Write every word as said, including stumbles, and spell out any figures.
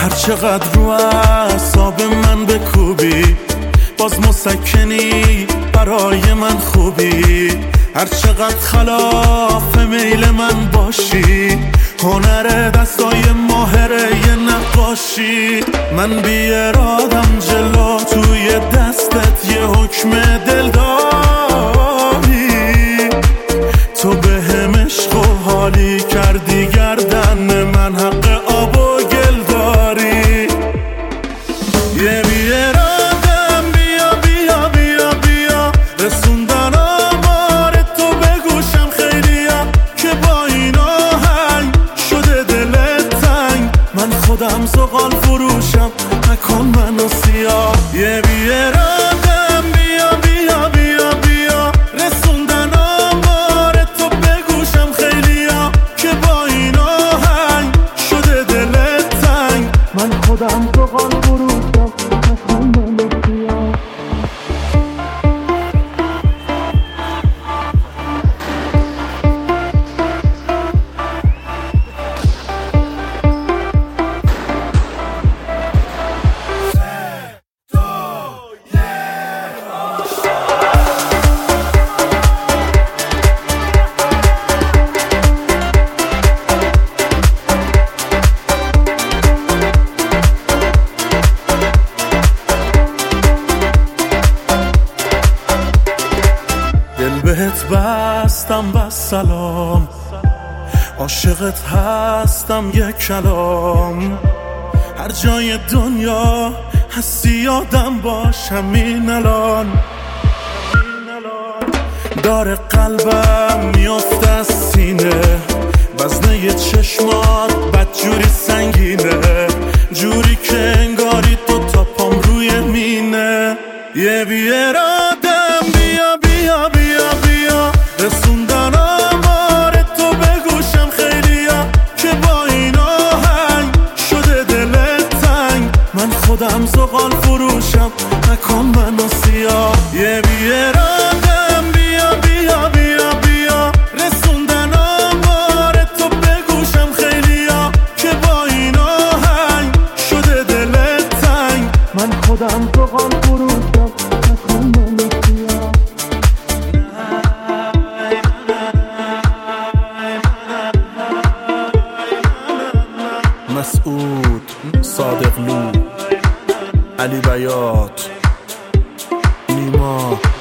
هر چقدر رو اعصاب من بکوبی باز مسکنی برای من خوبی. هر چقدر خلاف میل من باشی هنر دستای ماهره یه نقاشی. من بی ارادم جلو توی دستت یه حکم دل داری. تو به هم عشق و حالی کردی گردن من حق آب و گل داری. یه بی ارادم بیا بیا بیا بیا رسوندن آمار تو به گوشم خیلیا که با این آهنگ شده دلت تنگ. من خودم زغال فروشم نکن منو سیاه. یه بی ارادم بیا بیا بیا بیا رسوندن آمار تو به گوشم خیلیا که با این آهنگ شده دلت تنگ. من خودم زغال فروشم نکن منو سیاه. دل بهت بستم بس سلام عاشقت هستم یک کلام. هر جای دنیا هستی یادم باش همین الان. داره قلبم میافته از سینه وزنه ی چشمات بدجوری سنگینه جوری که انگاری تو تا پام روی مینه. یه بی ارادم بیا بیا بیا بیا رسوندن آمار تو به گوشم خیلیا که با این آهنگ شده دلت تنگ. من خودم زغال فروشم نکن منو سیاه. یه بی ارادم بیا بیا بیا بیا رسوندن آمار تو به گوشم خیلیا که با این آهنگ شده دلت تنگ. من خودم زغال فروشم نکن منو سیاه. مسعود صادقلو علی بیات نیما